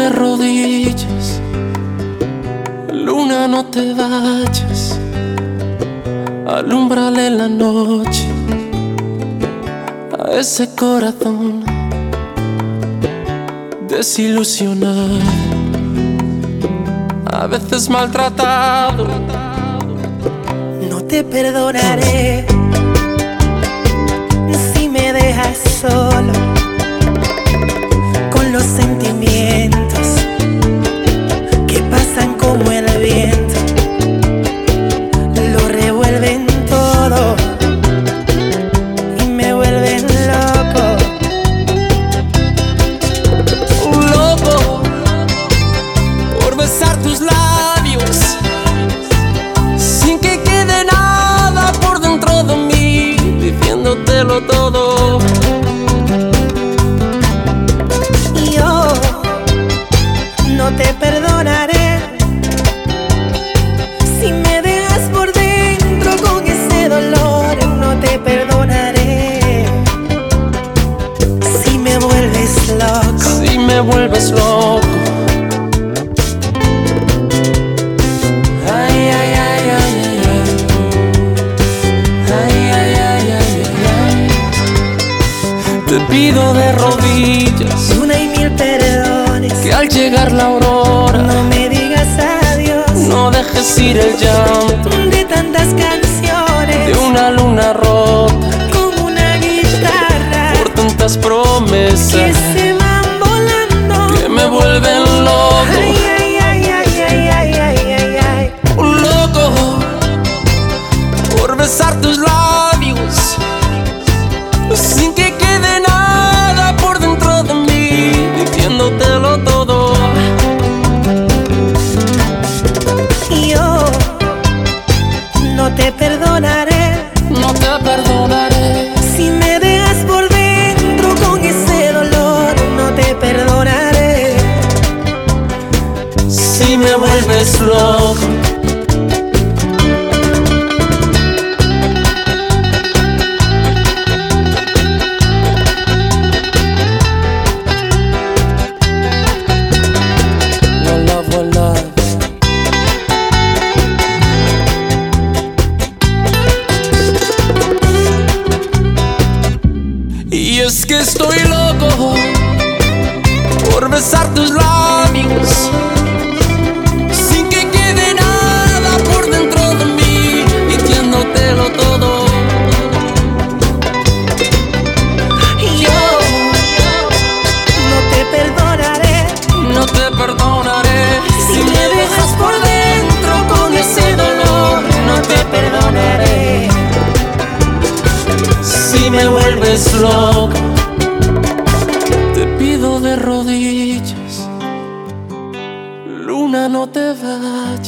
de rodillas, luna, no te vayas, alúmbrale la noche a ese corazón desilusionado, a veces maltratado. No te perdonaré si me dejas solo con los sentimientos que pasan como el viento, lo revuelven todo y me vuelven loco. Loco por besar tus labios sin que quede nada por dentro de mí, diciéndotelo todo. No te perdonaré si me dejas por dentro con ese dolor. No te perdonaré si me vuelves loco. Si me vuelves loco. Ay, ay, ay, ay, ay, ay. Ay, ay, ay, ay, ay, ay. Te pido de rodillas Una y mil perdones, que al llegar la aurora no me digas adiós. no dejes ir el llanto De tantas canciones, de una luna rota como una guitarra, por tantas promesas que se van volando, que me vuelven loco. Ay, ay, ay, ay, ay, ay, ay, ay, ay. Loco por besar tus labios sin que quede nada por dentro de mí, diciéndotelo todo. Yo no te perdonaré, no te perdonaré si me dejas por dentro con ese dolor. No te perdonaré si me vuelves loco. Y es que estoy loco por besar tus labios sin que quede nada por dentro de mí, diciéndotelo todo. Yo no te perdonaré, no te perdonaré si me dejas por dentro con ese dolor. No te perdonaré si me vuelves loco. Te pido de rodillas, luna, no te vayas,